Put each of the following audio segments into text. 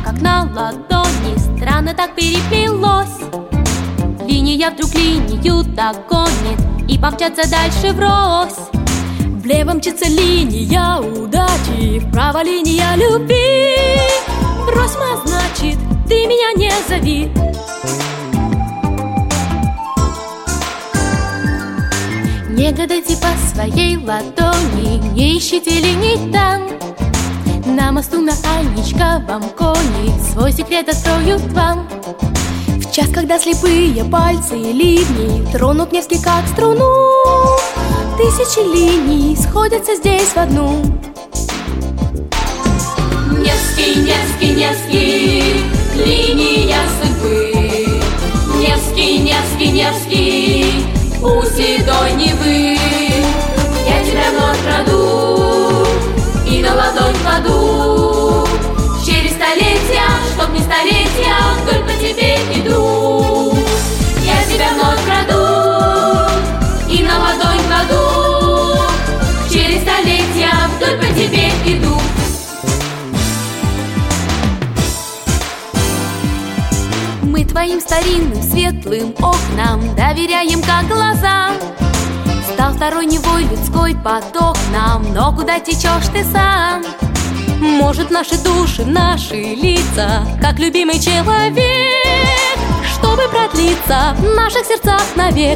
как на ладони, странно так переплелось. Линия вдруг линию догонит и помчаться дальше врозь. Влево мчится линия удачи, вправо линия любви. Брось, значит, ты меня не зови. Не гадайте по своей ладони, не ищите линий там. На мосту на Анечковом коне свой секрет откроют вам. В час, когда слепые пальцы и ливни тронут Невский как струну, тысячи линий сходятся здесь в одну. Невский, Невский, Невский, линия судьбы. Невский, Невский, Невский, у седой Невы. Я тебя вновь краду и на ладонь кладу. Через столетия, чтоб не стареть, я вдоль по тебе иду. Я тебя вновь краду и на ладонь кладу. Через столетия, вдоль по тебе иду. Мы твоим старинным светлым окнам доверяем как глазам. Стал второй Невой людской поток нам, но куда течешь ты сам? Может, наши души, наши лица, как любимый человек, чтобы продлиться в наших сердцах навек.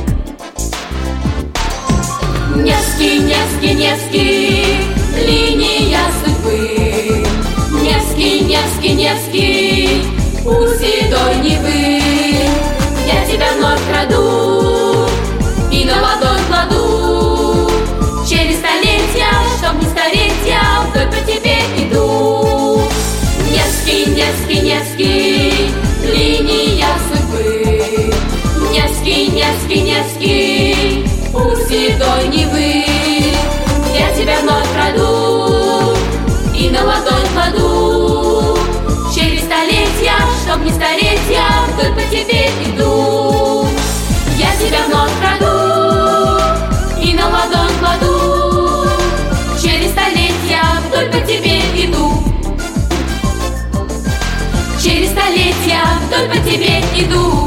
Невский, Невский, Невский, линия судьбы. Невский, Невский, Невский, у седой Невы. Я тебя вновь краду и на ладонь кладу. Через столетия, чтоб не стареть, я вдоль по тебе иду. Невский, Невский, Невский, линия судьбы. Невский, Невский, Невский, у седой Невы. Я тебя вновь краду и на ладонь кладу. Через столетия, чтоб не стареть, я вдоль по тебе иду. Я тебя вновь краду и на ладонь кладу. Через столетия, вдоль по тебе иду. Через столетия, вдоль по тебе иду.